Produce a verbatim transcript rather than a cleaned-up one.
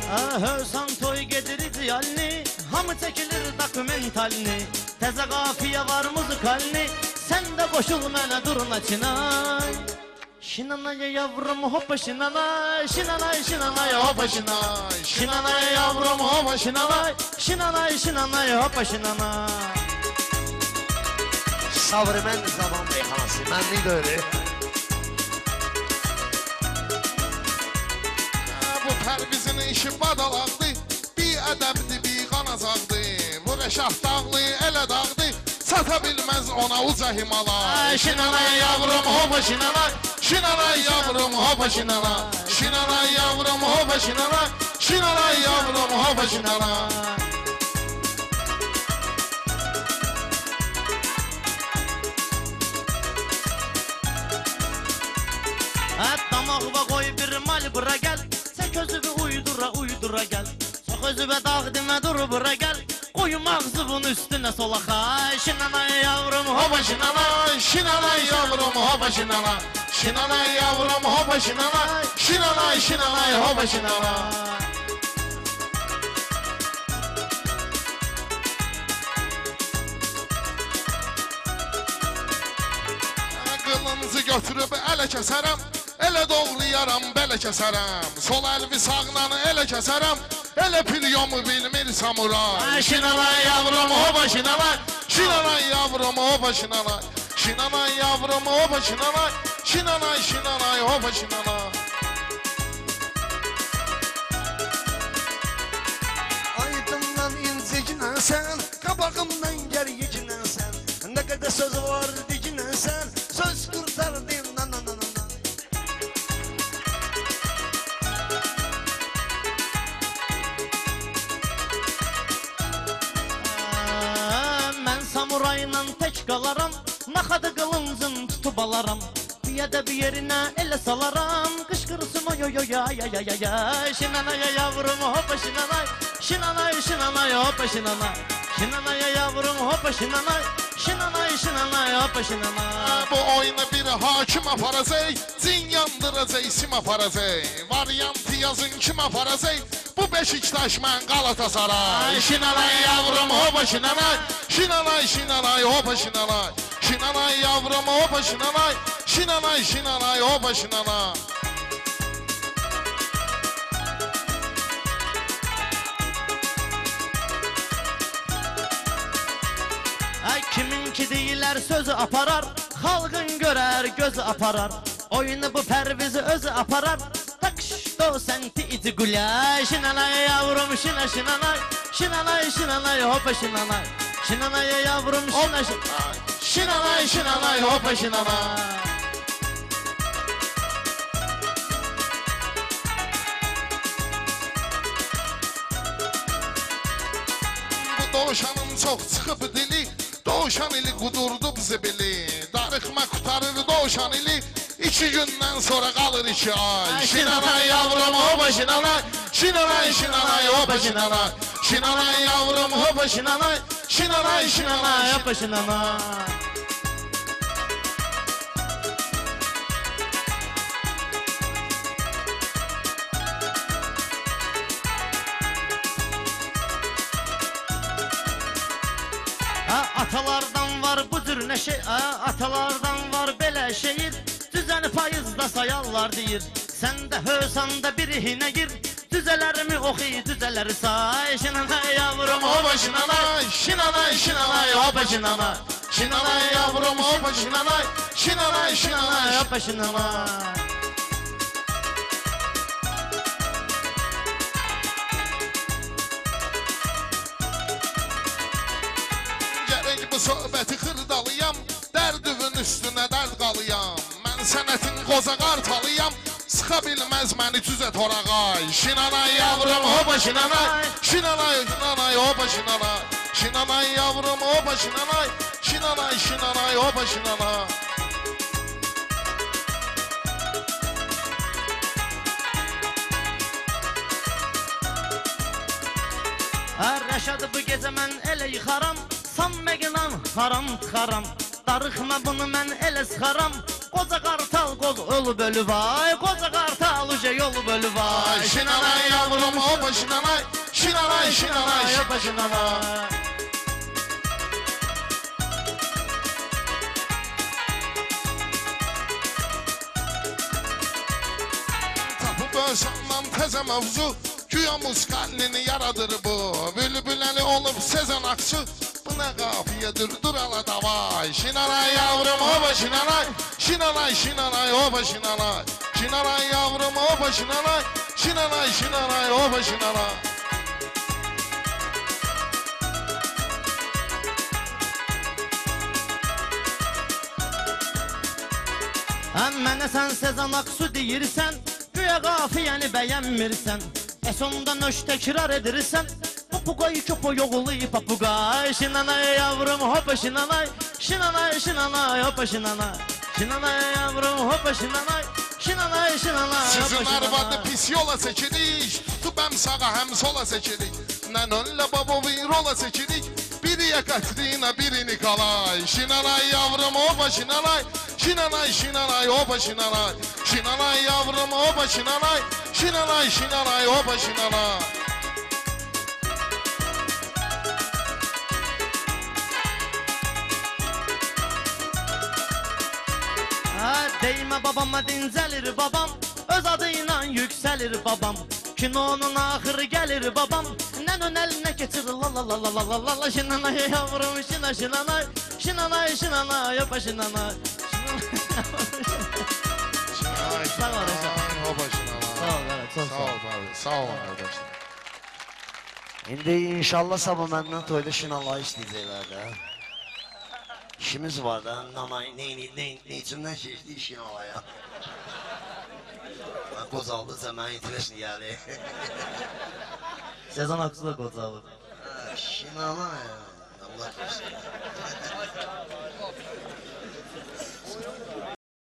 Hövsan toy gedirir ziyalini, hamı çekilir dokumentalini. Teze kafiye var muzikalini, sen de koşul mənə duruna çinay. Şinanay yavrum hoppa şinanay, şinanay şinanay hoppa şinay. Şinanay yavrum hoppa şinanay, şinanay şinanay hoppa şinanay. Sabrı mən zaman meyhanası, mənlik də öyle. Bu Pərvizin işi badalaqdı, bir ədəbdi, bir qanacaqdı. Bu Rəşad dağlı, elə dağdı, sata bilməz ona uca Himalay. Şinanay yavrum hoppa şinanay, Şinanay yavrum hoppa şinanay, Şinanay yavrum hoppa şinanay, Şinanay yavrum hoppa şinanay. damağıma koy bir mal bura gel. Çek özübü uydura uydura gel. Çok özübe dağ deme dur bura gel. Koyum ağzı bunun üstüne solaka. Şinanay yavrum hoppa şinanay, Şinanay yavrum hoppa şinanay, Şinanay yavrum hoppa şinanay, Şinanay şinanay hoppa şinanay. Qılıncı götürüb ələ kəsərəm, elə doğrayaram, belə kəsərəm. Sol əlvi sağla elə kəsərəm, elə pilyomu bilmir samuray. Şinanay yavrum hoppa şinanay, Şinanay yavrum hoppa şinanay, Şinanay yavrum hoppa şinanay, Şinanay şinanay hoppa şinanay. Aydımdan incəginən sən, qabağımdan gərgiginən sən. Nə qədər söz var diginən sən, söz qurtardım nan nan nan nan. Mən samurayla tək qalaram, naxadı qılıncın tutub alaram. Bir də bir yerinə elə salaram, qışqırsın oy oy oy ay ay ay ay. Şinanay yavrum hoppa şinanay, Şinanay şinanay hoppa şinanay. Şinanay yavrum hoppa şinanay, Şinanay şinanay hoppa şinanay. Bu oyunu bir hakim aparacaq, cin yandıracaq, isim aparacaq. Variantı yazın kim aparacaq, bu Beşiktaş mən Galatasaray. Şinanay yavrum hoppa şinanay, Şinanay şinanay hoppa şinanay, Şinanay yavrum hoppa şinanay, Şinanay şinanay hoppa şinanay. Kiminki deyilər sözü aparar, xalqın görər gözü aparar. Oyunu bu Pərvizi özü aparar, takş do senti iti gülay. Şinanay yavrum şina şinanay, Şinanay şinanay hoppa şinanay. Şinanay yavrum şina şinanay, Şinanay şinanay hoppa şinanay. Bu doğuşanın çox çıxıb dili, Doğuşan ili qudurdub zibili, darıxma qutarır doğuşan ili, iki gündən sonra qalır iki ay. Şinanay yavrum hoppa şinanay, Şinanay şinanay hoppa şinanay, Şinanay yavrum hoppa şinanay, Şinanay şinanay hoppa şinanay. Atalardan var bu cür nə şey, atalardan var belə şehir. Düzəni payızda sayarlar deyir. Sən də hösanda birihinə gir, düzələrimi oxuy, düzələri say. Şinanay yavrum hoppa şinanay, Şinanay şinanay hoppa şinanay, Şinanay yavrum hoppa şinanay, Şinanay şinanay hoppa şinanay. Bu söhbəti xırdalıyam, dərdüvün üstünə dərd qalıyam. Mən sənətin qoza qartalıyam, sıxa bilməz məni cüzə torağay. Şinanay yavrum hoppa şinanay, Şinanay şinanay hoppa şinanay, Şinanay yavrum hoppa şinanay, Şinanay şinanay hoppa şinanay. Rəşad bu gecə mən elə yıxaram, San məqinam haram tıxaram. Darıxma bunu mən elə sıxaram, Qoca qartal qoz ölüb ölüb ay, Qoca qartal uca yol bölü vay. Şinanay yavrum hopa şinanay. Şinanay şinanay şinanay. Hopa şinanay. Tapıb ölsəməm təzə mövzu. Güya muskallini yaradır bu. Bülbüləli olub Sezen Aksu. Bu nə qafiyyədir dur ala davay. Şinanay yavrum hopa şinanay. Şinanay şinanay hopa şinanay. Şinanay yavrum hopa şinanay. Şinanay şinanay hopa şinanay. Həm mənə sən Sezen Aksu deyirsən, güya qafiyəni bəyənmirsən. E sonda nöş təkrar edirsən, papuqay köpək oğlu papuqay. Şinanay yavrum hopa şinanay. Şinanay şinanay hopa şinanay. Şinanay yavrum hopa şinanay. Şinanay şinanay hopa Sizin şinanay. arvadı pis yola çəkirik. Tutub həm sağa həm sola çəkirik. Nənönlə babovi rola çəkirik. Biriyə Katrina biri Nikolay. Şinanay yavrum hopa şinanay. Şinanay şinanay hopa şinanay. Şinanay yavrum hopa şinanay. Şinanay şinanay hopa şinanay. Ha, değme babama dincəlir babam, öz adıyla yüksəlir babam. Kinonun axırı gəlir babam, nənön əlinə keçir la la la la la la la la. Şinanay yavrum şina şinanay. Şinanay şinanay hopa şinanay. Şinanay Sağ ol, hocam. şinanay hopa şinanay. Sağ ol, evet, çok Sağ sağ ol. ol abi. Sağ ol arkadaşlar. İndi inşallah sabah məndən toyda şinallah istəyəcəklər də. İşimiz var da, nanay, neyni, neyni, neyçindən keçdik şinalaya. Mən qocaldıca mənə itiləşini gəlir. Sezen Aksu da qocalır. Şinalaya, Allah korusun.